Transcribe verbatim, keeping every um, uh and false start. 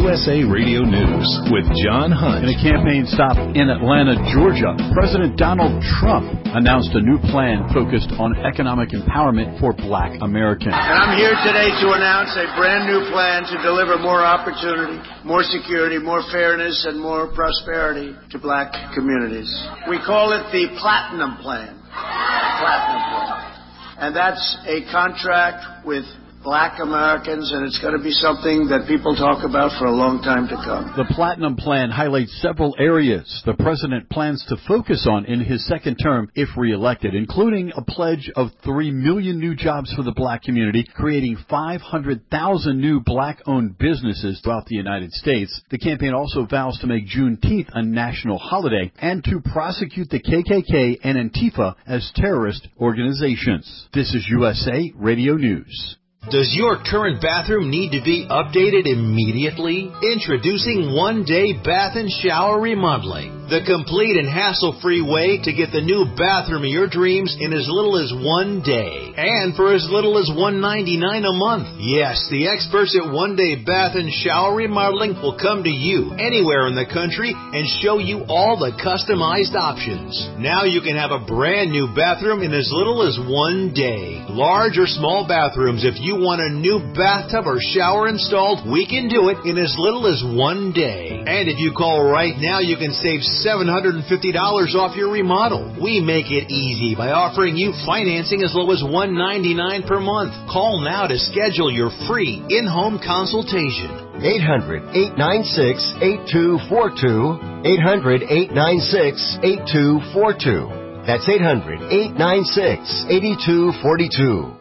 U S A Radio News with John Hunt. In a campaign stop in Atlanta, Georgia, President Donald Trump announced a new plan focused on economic empowerment for Black Americans. And I'm here today to announce a brand new plan to deliver more opportunity, more security, more fairness, and more prosperity to Black communities. We call it the Platinum Plan. Platinum Plan. And that's a contract with Black Americans, and it's going to be something that people talk about for a long time to come. The Platinum Plan highlights several areas the president plans to focus on in his second term if reelected, including a pledge of three million new jobs for the Black community, creating five hundred thousand new Black-owned businesses throughout the United States. The campaign also vows to make Juneteenth a national holiday and to prosecute the K K K and Antifa as terrorist organizations. This is U S A Radio News. Does your current bathroom need to be updated immediately? Introducing One Day Bath and Shower Remodeling, the complete and hassle-free way to get the new bathroom of your dreams in as little as one day, and for as little as one hundred ninety-nine dollars a month. Yes, the experts at One Day Bath and Shower Remodeling will come to you anywhere in the country and show you all the customized options. Now you can have a brand new bathroom in as little as one day. Large or small bathrooms, if you want a new bathtub or shower installed, we can do it in as little as one day. And if you call right now, you can save seven hundred fifty dollars off your remodel. We make it easy by offering you financing as low as one hundred ninety-nine dollars per month. Call now to schedule your free in-home consultation. eight hundred, eight nine six, eight two four two. eight hundred, eight nine six, eight two four two. That's eight hundred, eight nine six, eight two four two.